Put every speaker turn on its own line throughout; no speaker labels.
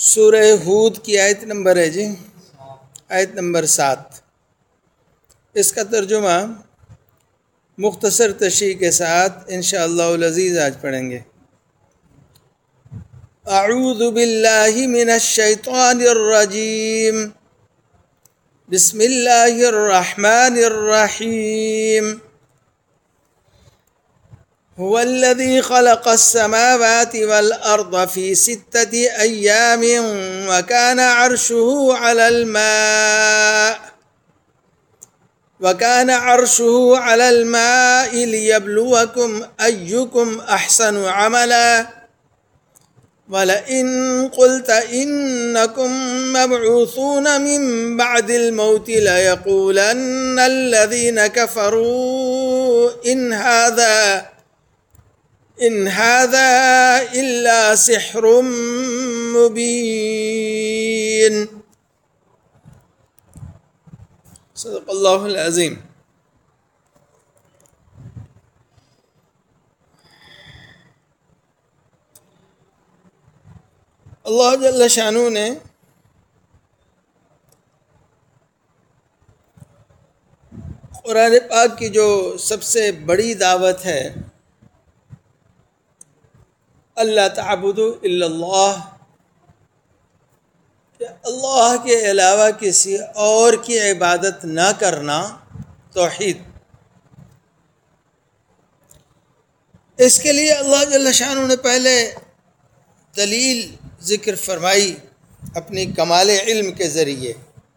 سورہ ہود کی آیت نمبر ہے جی، آیت نمبر 7۔ اس کا ترجمہ مختصر تشریح کے ساتھ انشاءاللہ العزیز آج پڑھیں گے۔ اعوذ باللہ من الشیطان الرجیم، بسم اللہ الرحمن الرحیم۔ هو الذي خلق السماوات والأرض في 6 أيام وكان عرشه على الماء ليبلوكم أيكم أحسن عملا ولئن قلت إنكم مبعوثون من بعد الموت ليقولن الذين كفروا إن هذا إلا سحر مبين۔ صدق اللہ العظیم۔ اللہ جل شانہ نے قرآن پاک کی جو سب سے بڑی دعوت ہے، اللہ تعبدوا الا اللہ، کہ اللہ کے علاوہ کسی اور کی عبادت نہ کرنا، توحید۔ اس کے لیے اللہ جل شانہ نے پہلے دلیل ذکر فرمائی اپنی کمال علم کے ذریعے،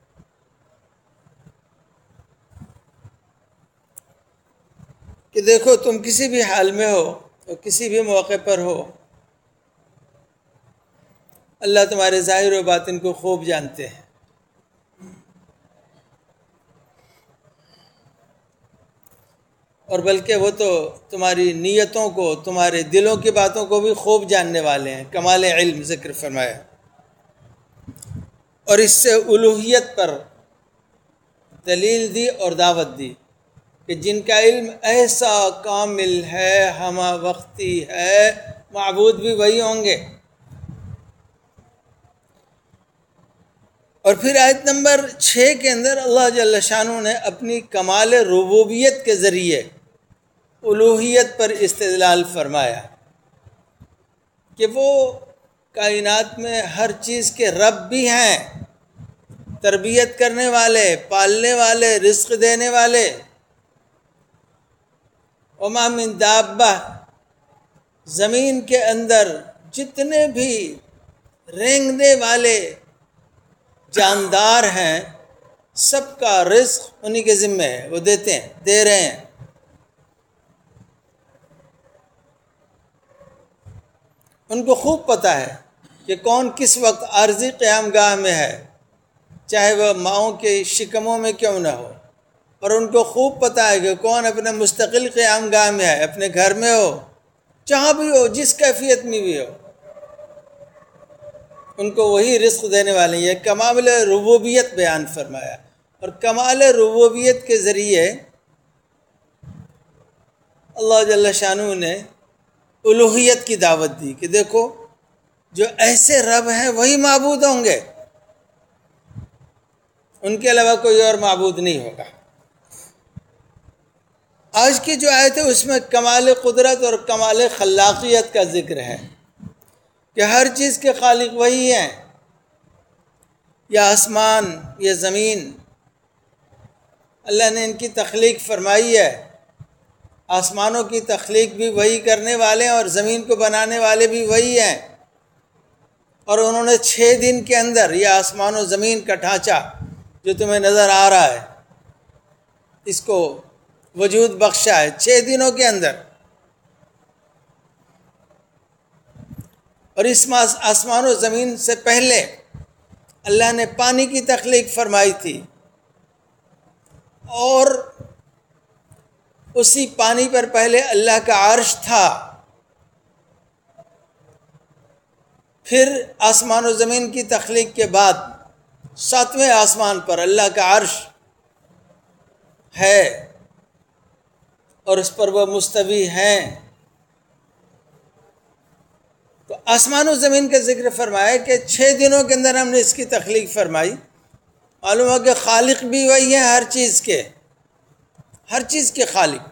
کہ دیکھو تم کسی بھی حال میں ہو اور کسی بھی موقع پر ہو، اللہ تمہارے ظاہر و باطن کو خوب جانتے ہیں، اور بلکہ وہ تو تمہاری نیتوں کو، تمہارے دلوں کی باتوں کو بھی خوب جاننے والے ہیں۔ کمال علم ذکر فرمایا، اور اس سے الوہیت پر دلیل دی اور دعوت دی کہ جن کا علم ایسا کامل ہے، ہمہ وقتی ہے، معبود بھی وہی ہوں گے۔ اور پھر آیت نمبر 6 کے اندر اللہ جل شانہ نے اپنی کمال ربوبیت کے ذریعے الوہیت پر استدلال فرمایا کہ وہ کائنات میں ہر چیز کے رب بھی ہیں، تربیت کرنے والے، پالنے والے، رزق دینے والے۔ وما من دابہ، زمین کے اندر جتنے بھی رینگنے والے جاندار ہیں، سب کا رزق انہی کے ذمہ ہے، وہ دیتے ہیں، دے رہے ہیں۔ ان کو خوب پتہ ہے کہ کون کس وقت عارضی قیام گاہ میں ہے، چاہے وہ ماؤں کے شکموں میں کیوں نہ ہو، اور ان کو خوب پتہ ہے کہ کون اپنے مستقل قیام گاہ میں ہے، اپنے گھر میں ہو، جہاں بھی ہو، جس کیفیت میں بھی ہو، ان کو وہی رزق دینے والے ہیں۔ یہ کمال ربوبیت بیان فرمایا، اور کمال ربوبیت کے ذریعے اللہ جل شانہ نے الوہیت کی دعوت دی کہ دیکھو جو ایسے رب ہیں وہی معبود ہوں گے، ان کے علاوہ کوئی اور معبود نہیں ہوگا۔ آج کی جو آیت ہے اس میں کمال قدرت اور کمال خلاقیت کا ذکر ہے کہ ہر چیز کے خالق وہی ہیں، یا آسمان یا زمین، اللہ نے ان کی تخلیق فرمائی ہے۔ آسمانوں کی تخلیق بھی وہی کرنے والے ہیں اور زمین کو بنانے والے بھی وہی ہیں، اور انہوں نے 6 دن کے اندر یہ آسمان و زمین کا ڈھانچہ جو تمہیں نظر آ رہا ہے، اس کو وجود بخشا ہے 6 دنوں کے اندر۔ اور اس آسمان و زمین سے پہلے اللہ نے پانی کی تخلیق فرمائی تھی، اور اسی پانی پر پہلے اللہ کا عرش تھا، پھر آسمان و زمین کی تخلیق کے بعد 7ویں آسمان پر اللہ کا عرش ہے، اور اس پر وہ مستوی ہیں۔ تو آسمان و زمین کا ذکر فرمایا کہ 6 دنوں کے اندر ہم نے اس کی تخلیق فرمائی۔ معلوم ہو کہ خالق بھی وہی ہے ہر چیز کے خالق۔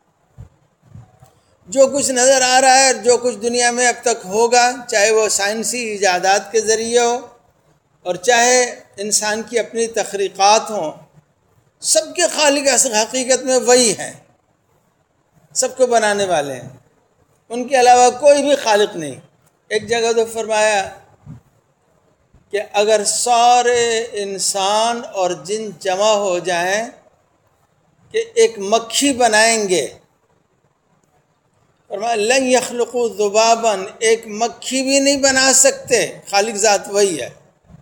جو کچھ نظر آ رہا ہے اور جو کچھ دنیا میں اب تک ہوگا، چاہے وہ سائنسی ایجادات کے ذریعے ہو اور چاہے انسان کی اپنی تخلیقات ہوں، سب کے خالق حقیقت میں وہی ہیں، سب کو بنانے والے ہیں، ان کے علاوہ کوئی بھی خالق نہیں۔ ایک جگہ تو فرمایا کہ اگر سارے انسان اور جن جمع ہو جائیں کہ ایک مکھی بنائیں گے، فرمایا لن یخلقوا ذبابا، ایک مکھی بھی نہیں بنا سکتے، خالق ذات وہی ہے۔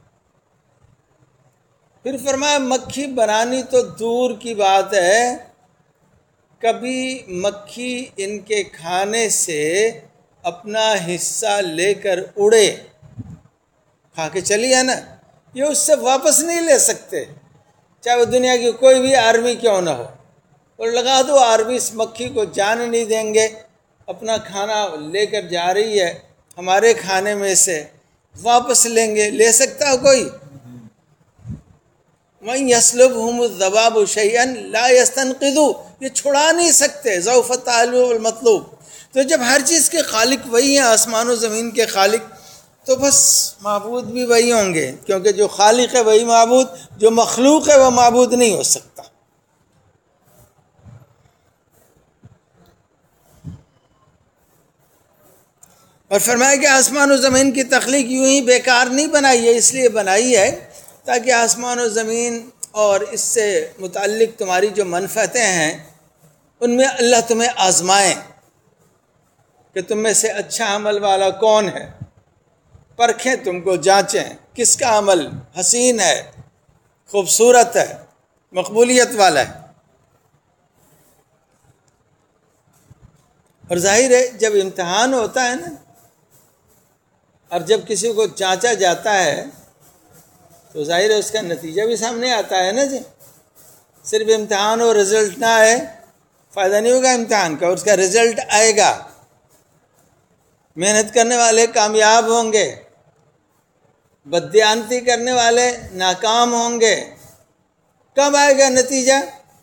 پھر فرمایا مکھی بنانی تو دور کی بات ہے، کبھی مکھی ان کے کھانے سے اپنا حصہ لے کر اڑے، کھا کے چلی ہے نا، یہ اس سے واپس نہیں لے سکتے، چاہے وہ دنیا کی کوئی بھی آرمی کیوں نہ ہو، اور لگا دو آرمی اس مکھی کو جان نہیں دیں گے، اپنا کھانا لے کر جا رہی ہے، ہمارے کھانے میں سے واپس لیں گے، لے سکتا ہے کوئی؟ وَإِن يَسْلُبْهُمُ الذَّبَابُ شَيْئًا لَا يَسْتَنْقِذُوهُ، یہ چھڑا نہیں سکتے، ضعف الطالب والمطلوب۔ تو جب ہر چیز کے خالق وہی ہیں، آسمان و زمین کے خالق، تو بس معبود بھی وہی ہوں گے، کیونکہ جو خالق ہے وہی معبود، جو مخلوق ہے وہ معبود نہیں ہو سکتا۔ اور فرمایا کہ آسمان و زمین کی تخلیق یوں ہی بیکار نہیں بنائی ہے، اس لیے بنائی ہے تاکہ آسمان و زمین اور اس سے متعلق تمہاری جو منفعتیں ہیں ان میں اللہ تمہیں آزمائیں کہ تم میں سے اچھا عمل والا کون ہے، پرکھیں، تم کو جانچیں کس کا عمل حسین ہے، خوبصورت ہے، مقبولیت والا ہے۔ اور ظاہر ہے جب امتحان ہوتا ہے نا، اور جب کسی کو جانچا جاتا ہے تو ظاہر ہے اس کا نتیجہ بھی سامنے آتا ہے نا جی۔ صرف امتحان اور رزلٹ نہ آئے، فائدہ نہیں ہوگا امتحان کا، اور اس کا رزلٹ آئے گا۔ محنت کرنے والے کامیاب ہوں گے، بددیانتی کرنے والے ناکام ہوں گے۔ کب آئے گا نتیجہ؟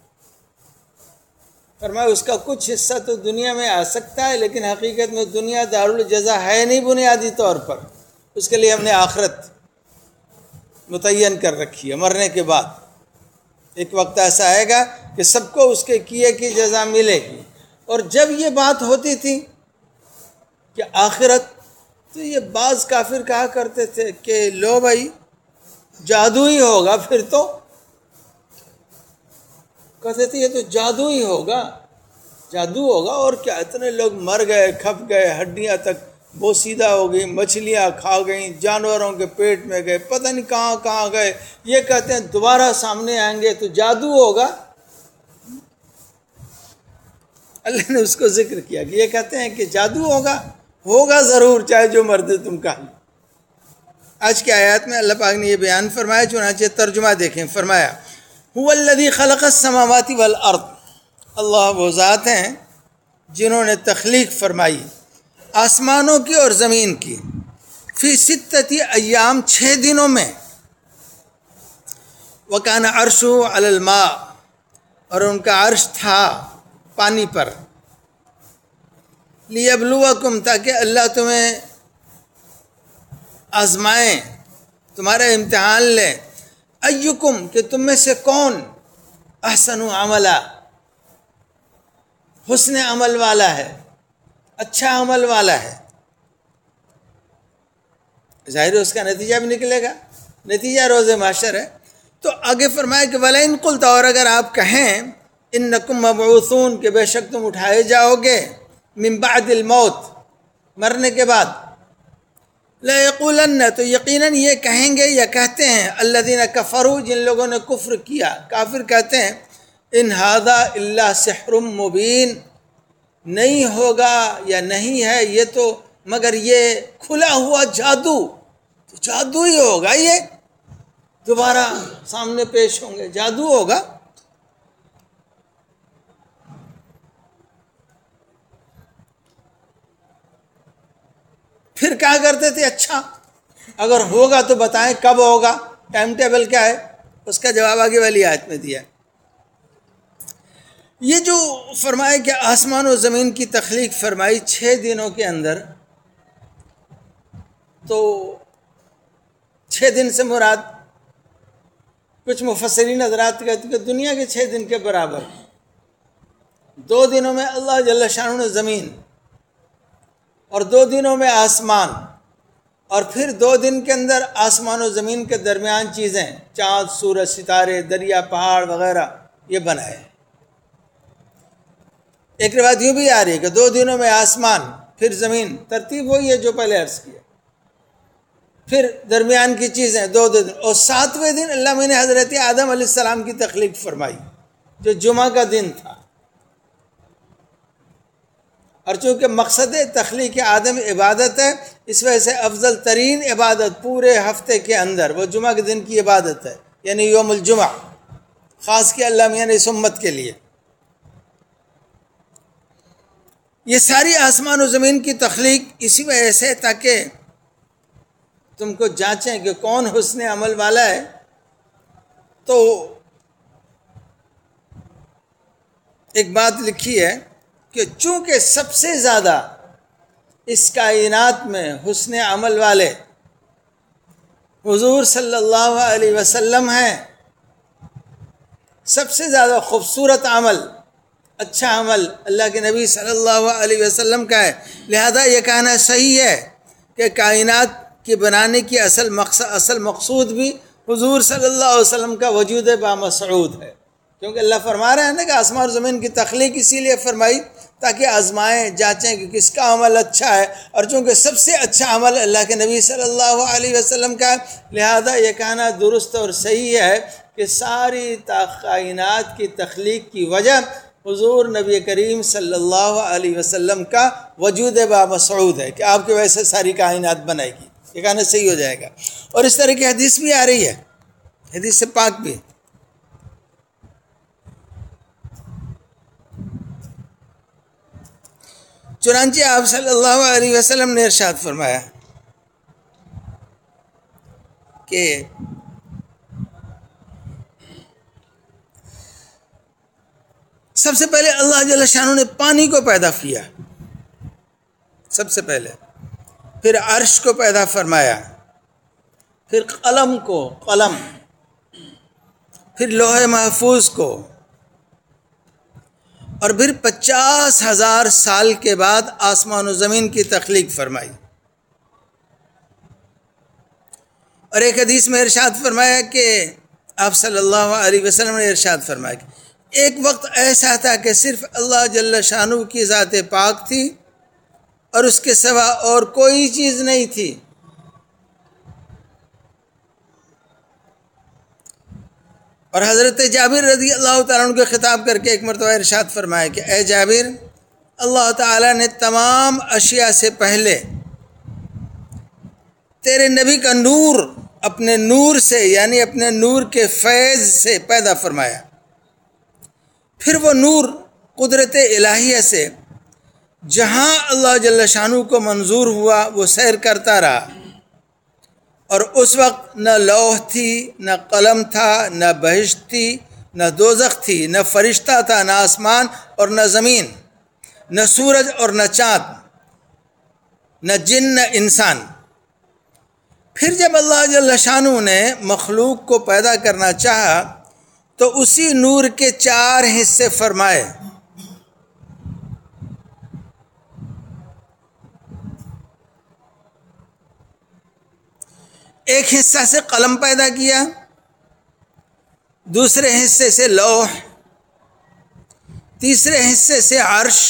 فرمایا اس کا کچھ حصہ تو دنیا میں آ سکتا ہے، لیکن حقیقت میں دنیا دارالجزا ہے نہیں بنیادی طور پر، اس کے لیے ہم نے آخرت متعین کر رکھی ہے۔ مرنے کے بعد ایک وقت ایسا آئے گا کہ سب کو اس کے کیے کی جزا ملے گی۔ اور جب یہ بات ہوتی تھی کہ آخرت، تو یہ بعض کافر کہا کرتے تھے کہ لو بھائی جادو ہی ہوگا، پھر تو کہتے تھے یہ تو جادو ہی ہوگا، جادو ہوگا اور کیا، اتنے لوگ مر گئے، کھپ گئے، ہڈیاں تک بوسیدہ ہو گئی، مچھلیاں کھا گئیں، جانوروں کے پیٹ میں گئے، پتہ نہیں کہاں کہاں گئے۔ یہ کہتے ہیں دوبارہ سامنے آئیں گے تو جادو ہوگا۔ اللہ نے اس کو ذکر کیا کہ یہ کہتے ہیں کہ جادو ہوگا ضرور، چاہے جو مرضی تم کہا۔ آج کی آیات میں اللہ پاک نے یہ بیان فرمایا، چنانچہ ترجمہ دیکھیں۔ فرمایا هو الذی خلق السماوات والارض، اللہ وہ ذات ہیں جنہوں نے تخلیق فرمائی آسمانوں کی اور زمین کی، فی 6 ایام، 6 دنوں میں، وکان عرشہ علی الماء، اور ان کا عرش تھا پانی پر، لیبلوکم، تاکہ اللہ تمہیں آزمائیں، تمہارا امتحان لے، ایکم، کہ تم میں سے کون، احسن عملا، حسن عمل والا ہے، اچھا عمل والا ہے۔ ظاہر اس کا نتیجہ بھی نکلے گا، نتیجہ روز محشر ہے۔ تو آگے فرمایا کہ وَلَئِن قُلْتَ، اور اگر آپ کہیں اِنَّكُمْ مَبْعُوثُونَ، کہ بے شک تم اٹھائے جاؤ گے، مِن بَعْدِ الْمَوْتِ، مرنے کے بعد، لَيَقُولَنَّ، تو یقیناً یہ کہیں گے یا کہتے ہیں، الَّذِينَ كَفَرُوا، جن لوگوں نے کفر کیا، کافر کہتے ہیں، اِنْ هَذَا إِلَّا سِحْرٌ مُبِينٌ، نہیں ہوگا یا نہیں ہے یہ تو مگر یہ کھلا ہوا جادو، تو جادو ہی ہوگا، یہ دوبارہ سامنے پیش ہوں گے، جادو ہوگا۔ پھر پھر کہا کرتے تھے اچھا اگر ہوگا تو بتائیں کب ہوگا، ٹائم ٹیبل کیا ہے؟ اس کا جواب آگے والی آیت میں دیا۔ یہ جو فرمائے کہ آسمان و زمین کی تخلیق فرمائی 6 دنوں کے اندر، تو 6 دن سے مراد کچھ مفسرین حضرات کہتے ہیں کہ دنیا کے 6 دن کے برابر۔ 2 دنوں میں اللہ جل شانہ نے زمین، اور 2 دنوں میں آسمان، اور پھر 2 دن کے اندر آسمان و زمین کے درمیان چیزیں، چاند، سورج، ستارے، دریا، پہاڑ وغیرہ، یہ بنائے۔ ایک روایت یوں بھی آ رہی ہے کہ 2 دنوں میں آسمان، پھر زمین، ترتیب وہی ہے جو پہلے عرض کیا، پھر درمیان کی چیزیں 2 دن، اور 7ویں دن اللہ نے حضرت آدم علیہ السلام کی تخلیق فرمائی جو جمعہ کا دن تھا۔ اور چونکہ مقصد تخلیق آدم عبادت ہے، اس وجہ سے افضل ترین عبادت پورے ہفتے کے اندر وہ جمعہ کے دن کی عبادت ہے، یعنی یوم الجمعہ، خاص کیا اللہ میاں نے اس امت کے لیے۔ یہ ساری آسمان و زمین کی تخلیق اسی وجہ سے تاکہ تم کو جانچیں کہ کون حسن عمل والا ہے۔ تو ایک بات لکھی ہے کہ چونکہ سب سے زیادہ اس کائنات میں حسن عمل والے حضور صلی اللہ علیہ وسلم ہیں، سب سے زیادہ خوبصورت عمل، اچھا عمل اللہ کے نبی صلی اللہ علیہ وسلم کا ہے، لہذا یہ کہنا صحیح ہے کہ کائنات کی بنانے کی اصل مقصود بھی حضور صلی اللہ علیہ وسلم کا وجود بامسعود ہے، کیونکہ اللہ فرما رہے ہیں نا کہ آسمان اور زمین کی تخلیق اسی لیے فرمائی تاکہ آزمائیں، جانچیں کہ کس کا عمل اچھا ہے، اور چونکہ سب سے اچھا عمل اللہ کے نبی صلی اللہ علیہ وسلم کا ہے، لہذا یہ کہنا درست اور صحیح ہے کہ ساری کائنات کی تخلیق کی وجہ حضور نبی کریم صلی اللہ علیہ وسلم کا وجود بامسعود ہے، کہ آپ کی وجہ سے ساری کائنات بنائے گی، یہ کہنا صحیح ہو جائے گا۔ اور اس طرح کی حدیث بھی آ رہی ہے، حدیث سے پاک بھی، چنانچہ آپ صلی اللہ علیہ وسلم نے ارشاد فرمایا کہ سب سے پہلے اللہ جل شانہ نے پانی کو پیدا کیا، سب سے پہلے، پھر عرش کو پیدا فرمایا، پھر قلم کو، پھر لوح محفوظ کو، اور پھر 50,000 سال کے بعد آسمان و زمین کی تخلیق فرمائی۔ اور ایک حدیث میں ارشاد فرمایا کہ آپ صلی اللہ علیہ وسلم نے ارشاد فرمایا کہ ایک وقت ایسا تھا کہ صرف اللہ جل شانہ کی ذات پاک تھی اور اس کے سوا اور کوئی چیز نہیں تھی، اور حضرت جابر رضی اللہ تعالیٰ عنہ کو خطاب کر کے ایک مرتبہ ارشاد فرمایا کہ اے جابر، اللہ تعالیٰ نے تمام اشیاء سے پہلے تیرے نبی کا نور اپنے نور سے، یعنی اپنے نور کے فیض سے پیدا فرمایا، پھر وہ نور قدرت الہیہ سے جہاں اللہ جل شانہ کو منظور ہوا وہ سیر کرتا رہا، اور اس وقت نہ لوح تھی، نہ قلم تھا، نہ بہشت تھی، نہ دوزخ تھی، نہ فرشتہ تھا، نہ آسمان اور نہ زمین، نہ سورج اور نہ چاند، نہ جن نہ انسان۔ پھر جب اللہ جل شانہ نے مخلوق کو پیدا کرنا چاہا تو اسی نور کے 4 حصے فرمائے۔ ایک حصہ سے قلم پیدا کیا، دوسرے حصے سے لوح، تیسرے حصے سے عرش۔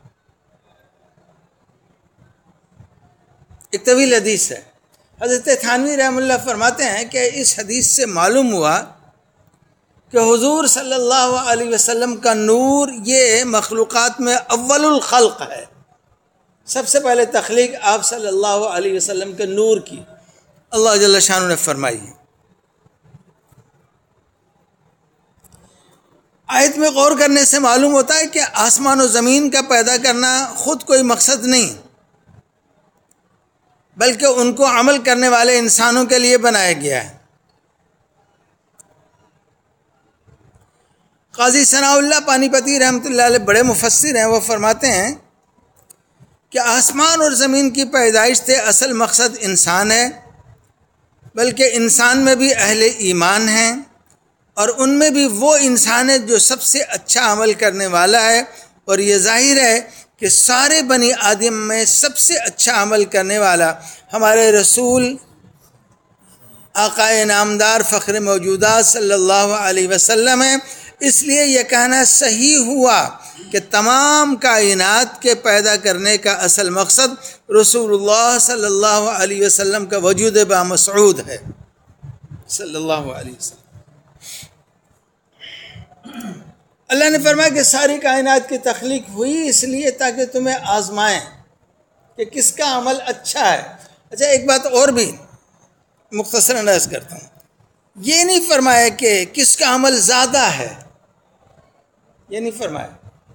ایک طویل حدیث ہے۔ حضرت تھانوی رحمہ اللہ فرماتے ہیں کہ اس حدیث سے معلوم ہوا کہ حضور صلی اللہ علیہ وسلم کا نور یہ مخلوقات میں اول الخلق ہے، سب سے پہلے تخلیق آپ صلی اللہ علیہ وسلم کے نور کی اللہ جل شانہ نے فرمائی ہے۔ آیت میں غور کرنے سے معلوم ہوتا ہے کہ آسمان و زمین کا پیدا کرنا خود کوئی مقصد نہیں، بلکہ ان کو عمل کرنے والے انسانوں کے لیے بنایا گیا ہے۔ قاضی ثناء اللہ پانی پتی رحمۃ اللہ علیہ بڑے مفسر ہیں، وہ فرماتے ہیں کہ آسمان اور زمین کی پیدائش سے اصل مقصد انسان ہے، بلکہ انسان میں بھی اہل ایمان ہیں، اور ان میں بھی وہ انسان ہے جو سب سے اچھا عمل کرنے والا ہے، اور یہ ظاہر ہے کہ سارے بنی آدم میں سب سے اچھا عمل کرنے والا ہمارے رسول آقا نامدار فخر موجودات صلی اللہ علیہ وسلم ہے۔ اس لیے یہ کہنا صحیح ہوا کہ تمام کائنات کے پیدا کرنے کا اصل مقصد رسول اللہ صلی اللہ علیہ وسلم کا وجود بامسعود ہے صلی اللہ علیہ وسلم۔ اللہ نے فرمایا کہ ساری کائنات کی تخلیق ہوئی اس لیے تاکہ تمہیں آزمائیں کہ کس کا عمل اچھا ہے۔ اچھا، ایک بات اور بھی مختصراً عرض کرتا ہوں، یہ نہیں فرمایا کہ کس کا عمل زیادہ ہے، یہ نہیں فرمایا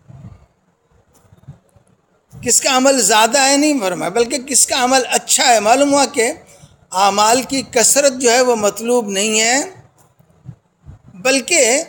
کس کا عمل زیادہ ہے، نہیں فرمایا، بلکہ کس کا عمل اچھا ہے۔ معلوم ہوا کہ اعمال کی کثرت جو ہے وہ مطلوب نہیں ہے، بلکہ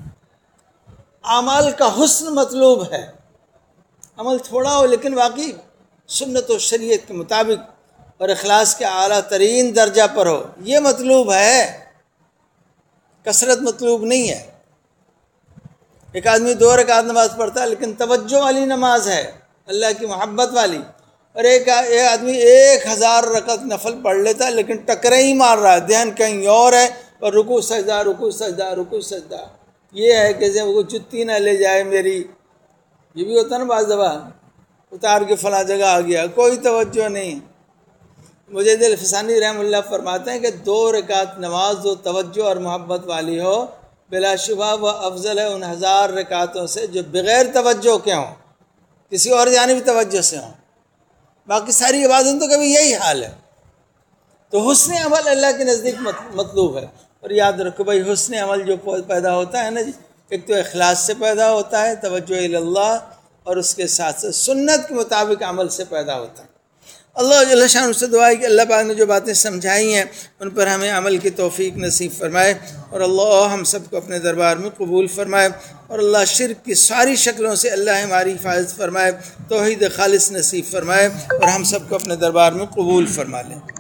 اعمال کا حسن مطلوب ہے۔ عمل تھوڑا ہو لیکن واقعی سنت و شریعت کے مطابق اور اخلاص کے اعلیٰ ترین درجہ پر ہو، یہ مطلوب ہے، کثرت مطلوب نہیں ہے۔ ایک آدمی 2 رکعت نماز پڑھتا ہے لیکن توجہ والی نماز ہے، اللہ کی محبت والی، اور ایک آدمی 1000 رکعت نفل پڑھ لیتا ہے لیکن ٹکرے ہی مار رہا ہے، دھیان کہیں اور ہے، اور رکوع سجدہ رکوع سجدہ رکوع سجدہ، یہ ہے کہ وہ جتی نہ لے جائے میری، یہ بھی ہوتا نا بعض دفعہ، اتار کے فلاں جگہ آ گیا، کوئی توجہ نہیں۔ مجید الفسانی رحمہ اللہ فرماتے ہیں کہ 2 رکعت نماز جو توجہ اور محبت والی ہو، بلا شبہ وہ افضل ہے ان 1000 رکعتوں سے جو بغیر توجہ کے ہوں، کسی اور جانب توجہ سے ہوں۔ باقی ساری عبادتوں کا بھی یہی حال ہے۔ تو حسن عمل اللہ کے نزدیک مطلوب ہے، اور یاد رکھو بھائی حسن عمل جو پیدا ہوتا ہے نا جی، ایک تو اخلاص سے پیدا ہوتا ہے، توجہ اللہ، اور اس کے ساتھ ساتھ سنت کے مطابق عمل سے پیدا ہوتا ہے۔ اللہ جل شانہ سے دعا ہے کہ اللہ پاک نے جو باتیں سمجھائی ہیں ان پر ہمیں عمل کی توفیق نصیب فرمائے، اور اللہ ہم سب کو اپنے دربار میں قبول فرمائے، اور اللہ شرک کی ساری شکلوں سے اللہ ہماری حفاظت فرمائے، توحید خالص نصیب فرمائے، اور ہم سب کو اپنے دربار میں قبول فرما لیں۔